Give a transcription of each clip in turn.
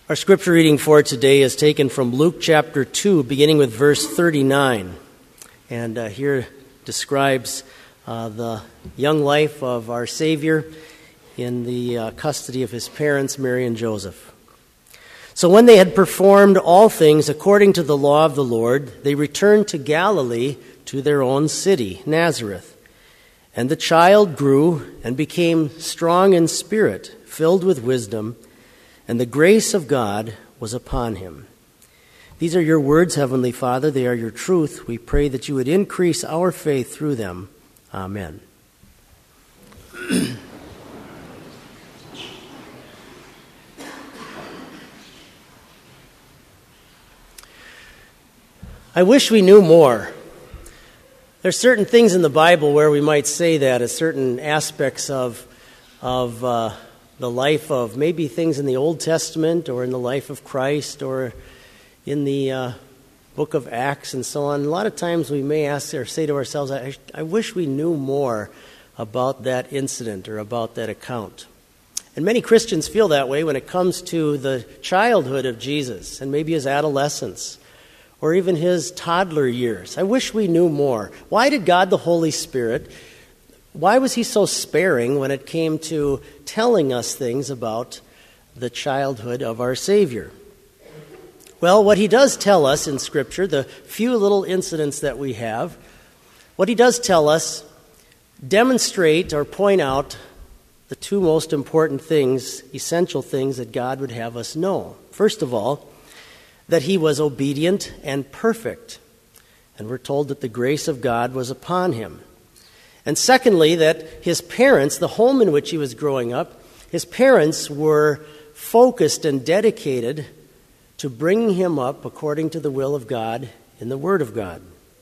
Our scripture reading for today is taken from Luke chapter 2, beginning with verse 39. And here describes the young life of our Savior in the custody of his parents, Mary and Joseph. So when they had performed all things according to the law of the Lord, they returned to Galilee, to their own city, Nazareth. And the child grew and became strong in spirit, filled with wisdom, and the grace of God was upon him. These are your words, Heavenly Father. They are your truth. We pray that you would increase our faith through them. Amen. I wish we knew more. There's certain things in the Bible where we might say that as certain aspects of the life of maybe things in the Old Testament or in the life of Christ or in the book of Acts and so on. A lot of times we may ask or say to ourselves, I wish we knew more about that incident or about that account. And many Christians feel that way when it comes to the childhood of Jesus and maybe his adolescence or even his toddler years. I wish we knew more. Why did God the Holy Spirit, why was he so sparing when it came to telling us things about the childhood of our Savior? Well, what he does tell us in Scripture, the few little incidents that we have, what he does tell us demonstrate or point out the two most important things, essential things that God would have us know. First of all, that he was obedient and perfect. And we're told that the grace of God was upon him. And secondly, that his parents, the home in which he was growing up, his parents were focused and dedicated to bringing him up according to the will of God in the Word of God.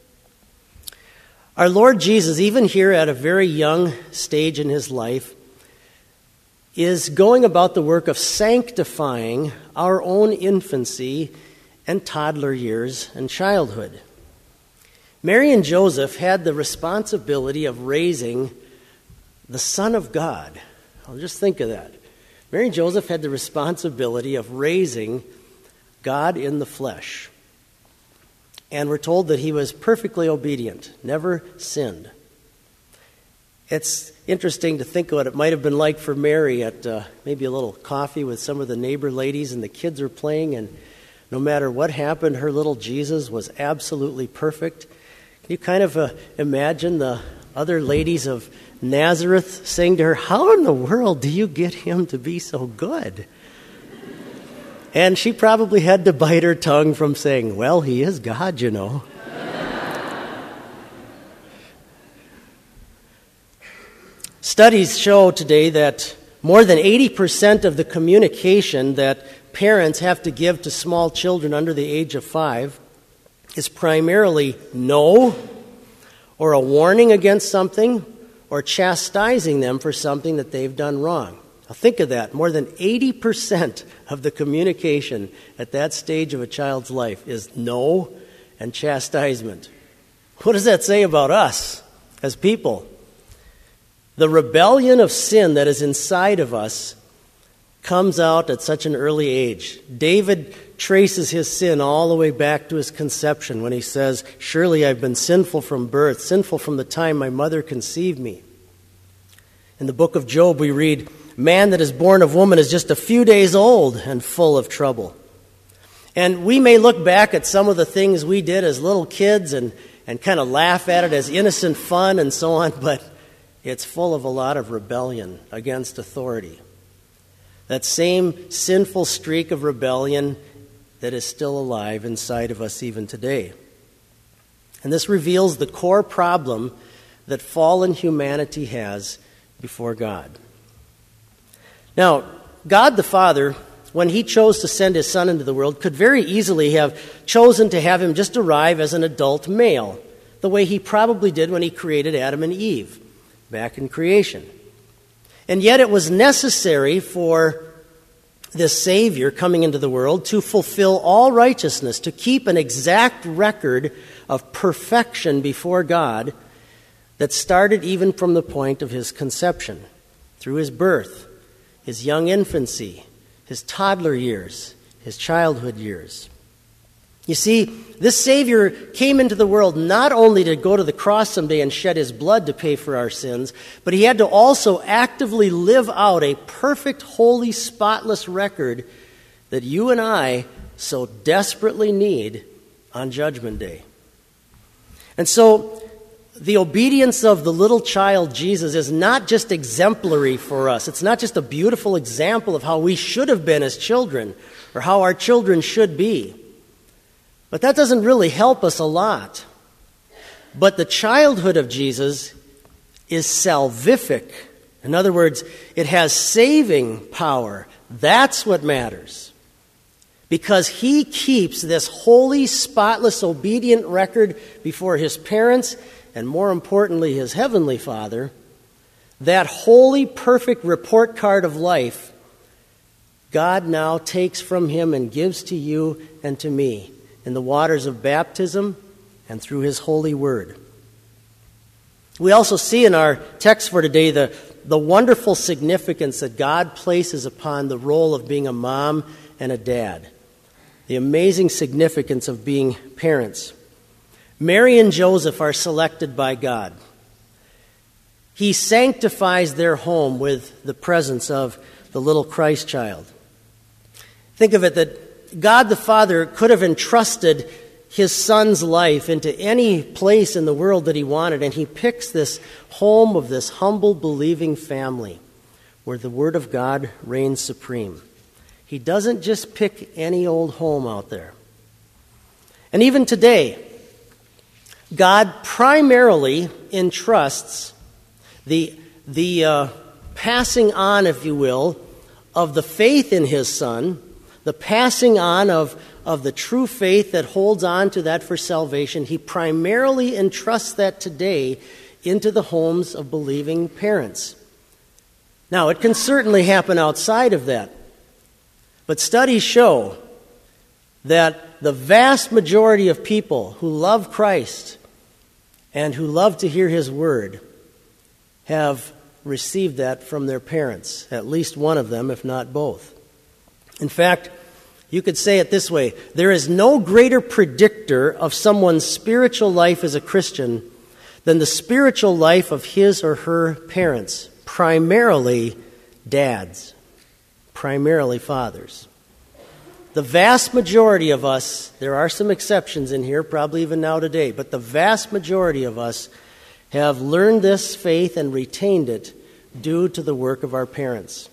Our Lord Jesus, even here at a very young stage in his life, is going about the work of sanctifying our own infancy and toddler years and childhood. Mary and Joseph had the responsibility of raising the Son of God. I'll just think of that. Mary and Joseph had the responsibility of raising God in the flesh. And we're told that he was perfectly obedient, never sinned. It's interesting to think of what it might have been like for Mary at maybe a little coffee with some of the neighbor ladies, and the kids are playing, and no matter what happened, her little Jesus was absolutely perfect. Can you kind of imagine the other ladies of Nazareth saying to her, "How in the world do you get him to be so good?" And she probably had to bite her tongue from saying, "Well, he is God, you know." Studies show today that more than 80% of the communication that parents have to give to small children under the age of 5 is primarily no, or a warning against something, or chastising them for something that they've done wrong. Now think of that. More than 80% of the communication at that stage of a child's life is no and chastisement. What does that say about us as people? The rebellion of sin that is inside of us comes out at such an early age. David traces his sin all the way back to his conception when he says, "Surely I've been sinful from birth, sinful from the time my mother conceived me." In the book of Job we read, "Man that is born of woman is just a few days old and full of trouble." And we may look back at some of the things we did as little kids and kind of laugh at it as innocent fun and so on, but it's full of a lot of rebellion against authority. That same sinful streak of rebellion that is still alive inside of us even today. And this reveals the core problem that fallen humanity has before God. Now, God the Father, when he chose to send his Son into the world, could very easily have chosen to have him just arrive as an adult male, the way he probably did when he created Adam and Eve back in creation. And yet it was necessary for this Savior coming into the world to fulfill all righteousness, to keep an exact record of perfection before God that started even from the point of his conception, through his birth, his young infancy, his toddler years, his childhood years. You see, this Savior came into the world not only to go to the cross someday and shed his blood to pay for our sins, but he had to also actively live out a perfect, holy, spotless record that you and I so desperately need on Judgment Day. And so, the obedience of the little child Jesus is not just exemplary for us. It's not just a beautiful example of how we should have been as children or how our children should be. But that doesn't really help us a lot. But the childhood of Jesus is salvific. In other words, it has saving power. That's what matters. Because he keeps this holy, spotless, obedient record before his parents and, more importantly, his heavenly Father, that holy, perfect report card of life, God now takes from him and gives to you and to me in the waters of baptism and through his holy word. We also see in our text for today the wonderful significance that God places upon the role of being a mom and a dad. The amazing significance of being parents. Mary and Joseph are selected by God. He sanctifies their home with the presence of the little Christ child. Think of it that God the Father could have entrusted his son's life into any place in the world that he wanted, and he picks this home of this humble, believing family where the Word of God reigns supreme. He doesn't just pick any old home out there. And even today, God primarily entrusts the passing on, if you will, of the faith in his Son, the passing on of the true faith that holds on to that for salvation. He primarily entrusts that today into the homes of believing parents. Now, it can certainly happen outside of that. But studies show that the vast majority of people who love Christ and who love to hear his word have received that from their parents, at least one of them, if not both. In fact, you could say it this way: there is no greater predictor of someone's spiritual life as a Christian than the spiritual life of his or her parents, primarily dads, primarily fathers. The vast majority of us, there are some exceptions in here, probably even now today, but the vast majority of us have learned this faith and retained it due to the work of our parents.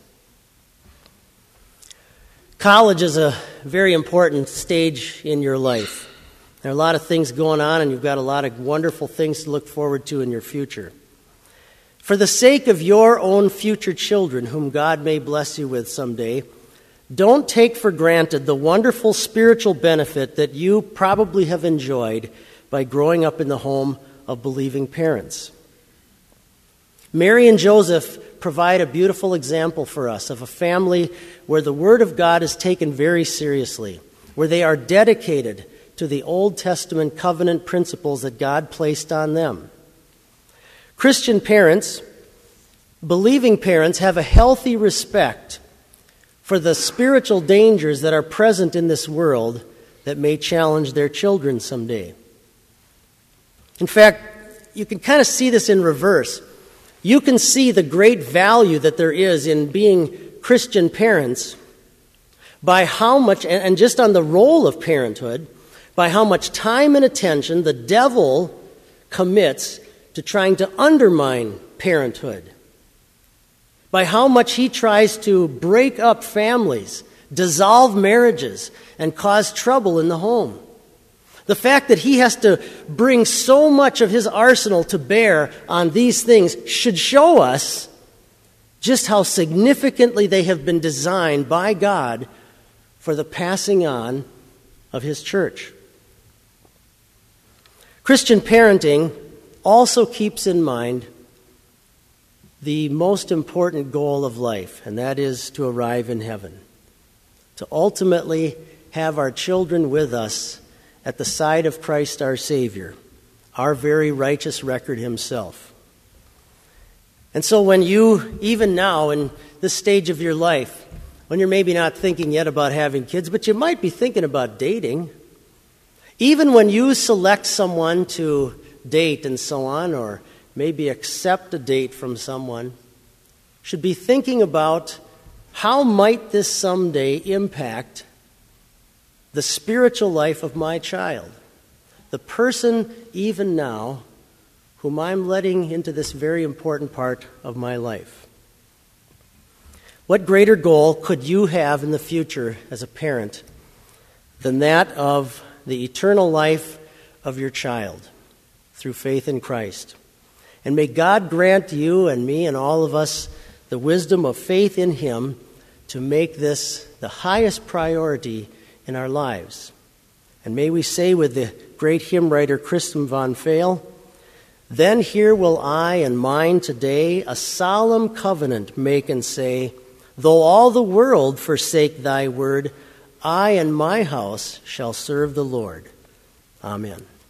College is a very important stage in your life. There are a lot of things going on, and you've got a lot of wonderful things to look forward to in your future. For the sake of your own future children, whom God may bless you with someday, don't take for granted the wonderful spiritual benefit that you probably have enjoyed by growing up in the home of believing parents. Mary and Joseph provide a beautiful example for us of a family where the Word of God is taken very seriously, where they are dedicated to the Old Testament covenant principles that God placed on them. Christian parents, believing parents, have a healthy respect for the spiritual dangers that are present in this world that may challenge their children someday. In fact, you can kind of see this in reverse. You can see the great value that there is in being Christian parents by how much, and just on the role of parenthood, by how much time and attention the devil commits to trying to undermine parenthood, by how much he tries to break up families, dissolve marriages, and cause trouble in the home. The fact that he has to bring so much of his arsenal to bear on these things should show us just how significantly they have been designed by God for the passing on of his church. Christian parenting also keeps in mind the most important goal of life, and that is to arrive in heaven, to ultimately have our children with us at the side of Christ our Savior, our very righteous record himself. And so when you, even now in this stage of your life, when you're maybe not thinking yet about having kids, but you might be thinking about dating. Even when you select someone to date and so on, or maybe accept a date from someone, should be thinking about how might this someday impact the spiritual life of my child, the person even now whom I'm letting into this very important part of my life. What greater goal could you have in the future as a parent than that of the eternal life of your child through faith in Christ? And may God grant you and me and all of us the wisdom of faith in Him to make this the highest priority in our lives. And may we say with the great hymn writer Christen von Fehl, "Then here will I and mine today a solemn covenant make and say, though all the world forsake thy word, I and my house shall serve the Lord." Amen.